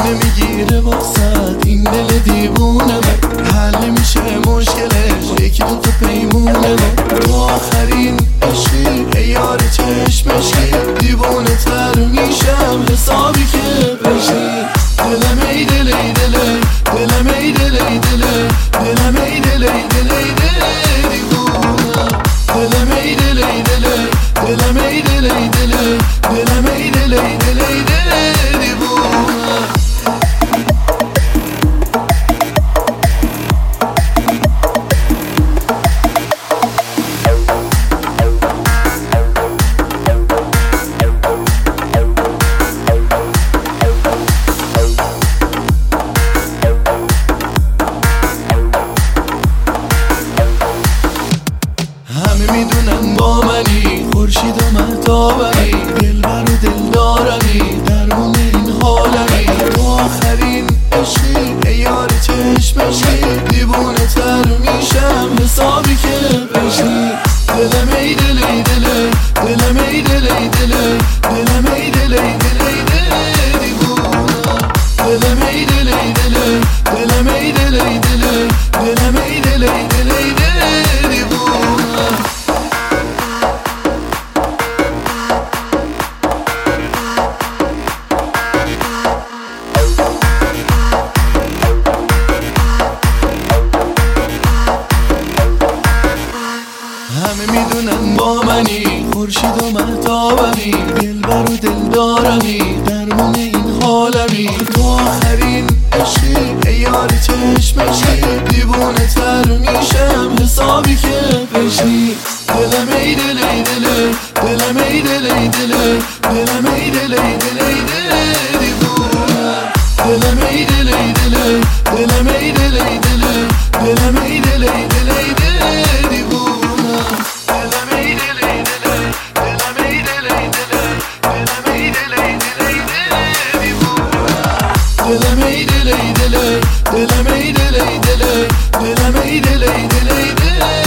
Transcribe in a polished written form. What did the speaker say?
نمیگیره واسد این دل دیوونه من، حل میشه مشکلش یکی دوتا پیمونه من. تو آخرین عشقی ای یار چشمشی، دیوونه تر میشم حسابی که بشی. دلم ای دل ای دل، دلم ای دل ای دل، دلم ای دل ای دل ای دل دیوونه. دلم ای دل ای دل، دلم ای دل ای دل، دلم ای دل ای دل ای دل دیوونه. همه میدونن با منی، خورشید و مهتابمی، دلبر و دلدارمی، درمون این حالمی. تو آخرین عشقی ای یار چشمشی، دیوونه تر میشم حسابی که بشی. دلم ای دل ای دل، دلم ای دل ای دل، دلم ای دل ای دل ای دل دیوونه. دلم ای دل ای دل، دلم ای دل ای دل، دلم ای دل ای دل ای دل دیوونه. همه میدونن با منی، خورشید و مهتابمی، دلبر و دلدارمی، درمون این حالمی. تو آخرین عشقی ای یار چشمشی، دیوونه تر میشم حسابی که بشی. دلم ای دل ای دل، دلم ای دل ای دل، دلم ای دل ای دل ای دل دیوونه. دلم ای دل ای دل، دلم ای دل ای دل، دلم ای دل ای دل ای دل دیوونه. دلم ای دل ای دل، دلم ای دل ای دل، دلم ای دل ای دل ای دل دیوونه. دلم ای دل ای دل، دلم ای دل ای دل، دلم ای دل ای دل ای دل